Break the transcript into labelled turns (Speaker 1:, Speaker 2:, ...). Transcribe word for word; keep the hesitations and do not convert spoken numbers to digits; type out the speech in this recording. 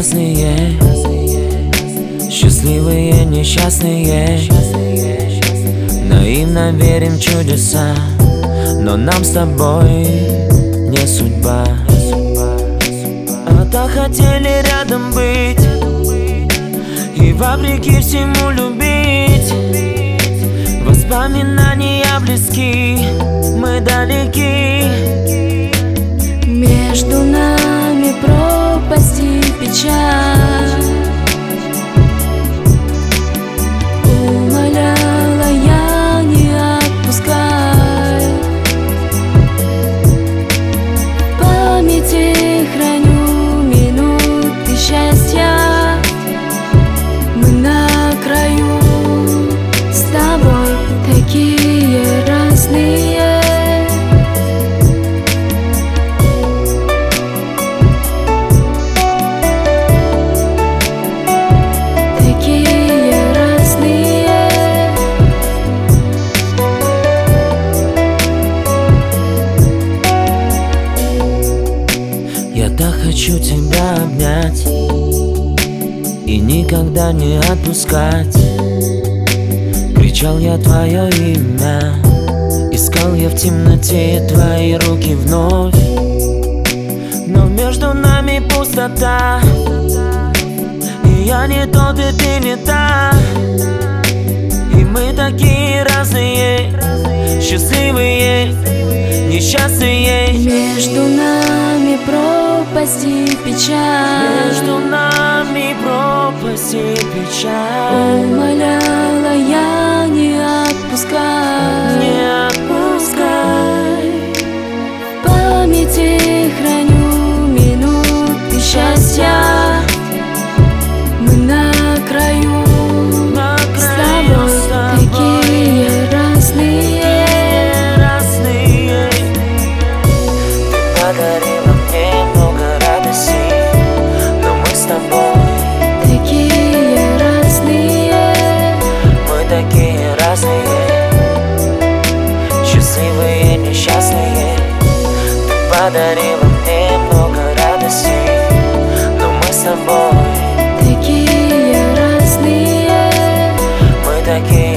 Speaker 1: разные, счастливые, несчастные. Наивно верим в чудеса, но нам с тобой не судьба. А так хотели рядом быть и вопреки всему любить. Воспоминания близки, мы далеки.
Speaker 2: Между нами пропасть и печаль. Умоляла я, не отпускай. В памяти храню минуты счастья. Мы на краю с тобой такие разные.
Speaker 1: Я так хочу тебя обнять и никогда не отпускать. Кричал я твое имя, искал я в темноте твои руки вновь. Но между нами пустота, и я не тот, и ты не та. И мы такие разные, счастливые, несчастные.
Speaker 2: Между нами пропасть и печаль.
Speaker 1: Между нами пропасть и печаль.
Speaker 2: Умоляла я, не отпускай.
Speaker 1: Не отпускай.
Speaker 2: В памяти храню минуты счастья. Мы на краю,
Speaker 1: На
Speaker 2: с
Speaker 1: краю с
Speaker 2: тобой
Speaker 1: тобой
Speaker 2: такие разные.
Speaker 1: разные. Ты подарила мне много радости, но мы с тобой
Speaker 2: Такие разные.
Speaker 1: мы такие разные, счастливые, несчастные. Ты подарила мне много радости, но мы с тобой
Speaker 2: Такие разные.
Speaker 1: мы такие